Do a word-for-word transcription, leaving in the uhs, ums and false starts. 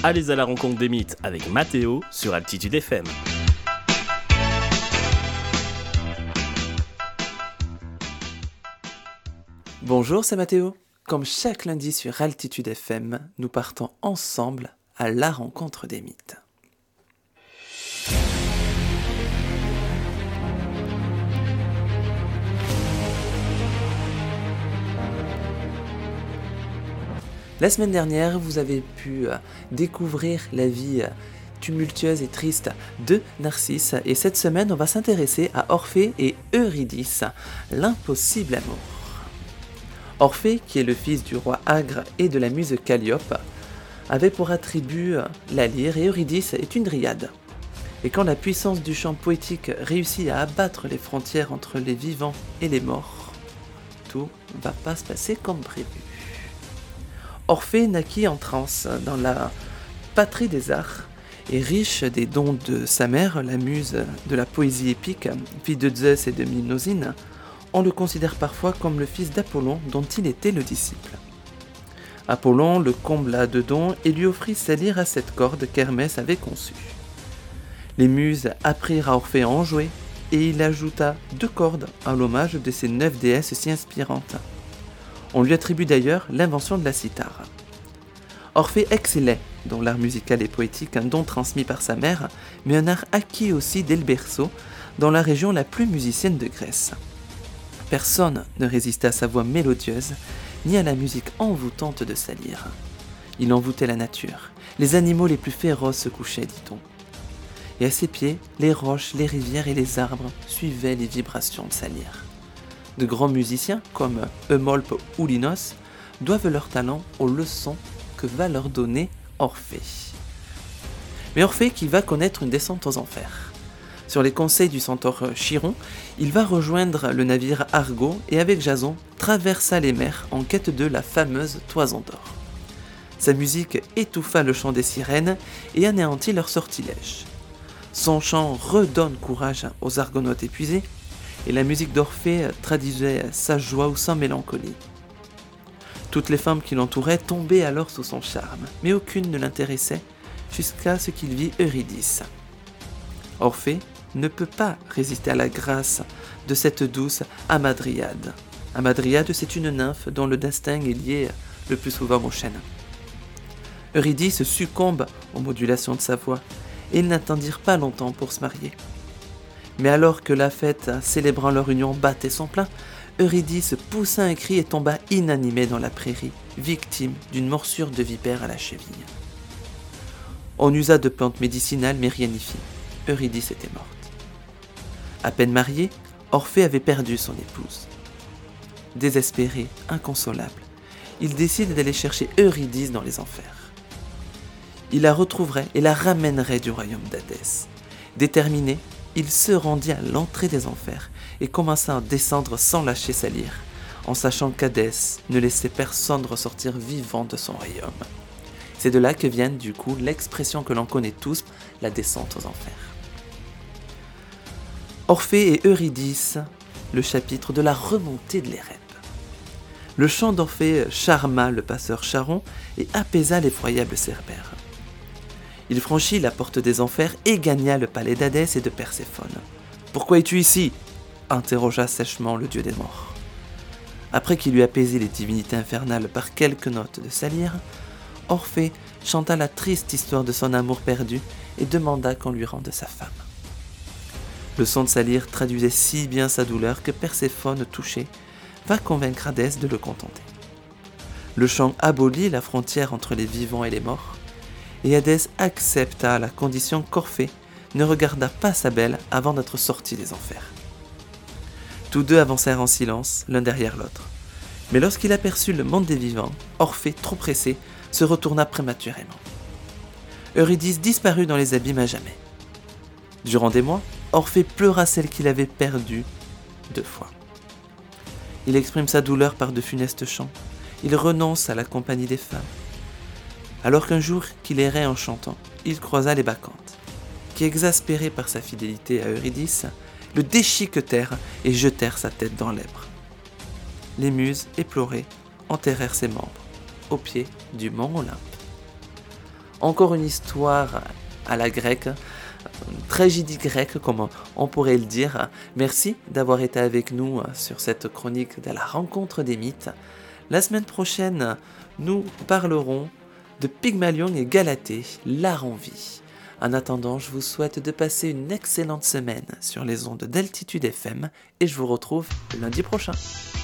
Allez à la rencontre des mythes avec Mathéo sur Altitude F M. Bonjour, c'est Mathéo. Comme chaque lundi sur Altitude F M, nous partons ensemble à la rencontre des mythes. La semaine dernière, vous avez pu découvrir la vie tumultueuse et triste de Narcisse, et cette semaine, on va s'intéresser à Orphée et Eurydice, l'impossible amour. Orphée, qui est le fils du roi Agre et de la muse Calliope, avait pour attribut la lyre, et Eurydice est une dryade. Et quand la puissance du chant poétique réussit à abattre les frontières entre les vivants et les morts, tout ne va pas se passer comme prévu. Orphée naquit en transe dans la patrie des arts, et riche des dons de sa mère, la muse de la poésie épique, fille de Zeus et de Mnemosyne. On le considère parfois comme le fils d'Apollon dont il était le disciple. Apollon le combla de dons et lui offrit sa lyre à sept cordes qu'Hermès avait conçue. Les muses apprirent à Orphée à en jouer, et il ajouta deux cordes à l'hommage de ces neuf déesses si inspirantes. On lui attribue d'ailleurs l'invention de la cithare. Orphée excellait dans l'art musical et poétique, un don transmis par sa mère, mais un art acquis aussi dès le berceau, dans la région la plus musicienne de Grèce. Personne ne résistait à sa voix mélodieuse, ni à la musique envoûtante de sa lyre. Il envoûtait la nature, les animaux les plus féroces se couchaient, dit-on. Et à ses pieds, les roches, les rivières et les arbres suivaient les vibrations de sa lyre. De grands musiciens, comme Eumolpe ou Linos, doivent leur talent aux leçons que va leur donner Orphée. Mais Orphée qui va connaître une descente aux enfers. Sur les conseils du centaure Chiron, il va rejoindre le navire Argo et avec Jason traversa les mers en quête de la fameuse Toison d'or. Sa musique étouffa le chant des sirènes et anéantit leur sortilège. Son chant redonne courage aux argonautes épuisés, et la musique d'Orphée traduisait sa joie ou sa mélancolie. Toutes les femmes qui l'entouraient tombaient alors sous son charme, mais aucune ne l'intéressait jusqu'à ce qu'il vit Eurydice. Orphée ne peut pas résister à la grâce de cette douce Hamadryade. Hamadryade, c'est une nymphe dont le destin est lié le plus souvent aux chênes. Eurydice succombe aux modulations de sa voix, et ils n'attendirent pas longtemps pour se marier. Mais alors que la fête célébrant leur union battait son plein, Eurydice poussa un cri et tomba inanimée dans la prairie, victime d'une morsure de vipère à la cheville. On usa de plantes médicinales, mais rien n'y fit. Eurydice était morte. À peine marié, Orphée avait perdu son épouse. Désespéré, inconsolable, il décide d'aller chercher Eurydice dans les enfers. Il la retrouverait et la ramènerait du royaume d'Hadès. Déterminé, il se rendit à l'entrée des enfers et commença à descendre sans lâcher sa lyre, en sachant qu'Hadès ne laissait personne ressortir vivant de son royaume. C'est de là que vient du coup l'expression que l'on connaît tous, la descente aux enfers. Orphée et Eurydice, le chapitre de la remontée de l'Érèbe. Le chant d'Orphée charma le passeur Charon et apaisa l'effroyable Cerbère. Il franchit la porte des enfers et gagna le palais d'Hadès et de Perséphone. « Pourquoi es-tu ici » interrogea sèchement le dieu des morts. Après qu'il eut apaisé les divinités infernales par quelques notes de sa lyre, Orphée chanta la triste histoire de son amour perdu et demanda qu'on lui rende sa femme. Le son de sa lyre traduisait si bien sa douleur que Perséphone, touchée, va convaincre Hadès de le contenter. Le chant abolit la frontière entre les vivants et les morts, et Hadès accepta à la condition qu'Orphée ne regarda pas sa belle avant d'être sorti des enfers. Tous deux avancèrent en silence, l'un derrière l'autre. Mais lorsqu'il aperçut le monde des vivants, Orphée, trop pressé, se retourna prématurément. Eurydice disparut dans les abîmes à jamais. Durant des mois, Orphée pleura celle qu'il avait perdue deux fois. Il exprime sa douleur par de funestes chants. Il renonce à la compagnie des femmes. Alors qu'un jour qu'il errait en chantant, il croisa les Bacchantes, qui, exaspérés par sa fidélité à Eurydice, le déchiquetèrent et jetèrent sa tête dans l'Èbre. Les muses, éplorées, enterrèrent ses membres, au pied du mont Olympe. Encore une histoire à la grecque, tragédie grecque comme on pourrait le dire. Merci d'avoir été avec nous sur cette chronique de la rencontre des mythes. La semaine prochaine, nous parlerons de Pygmalion et Galatée, l'art en vie. En attendant, je vous souhaite de passer une excellente semaine sur les ondes d'Altitude F M et je vous retrouve lundi prochain.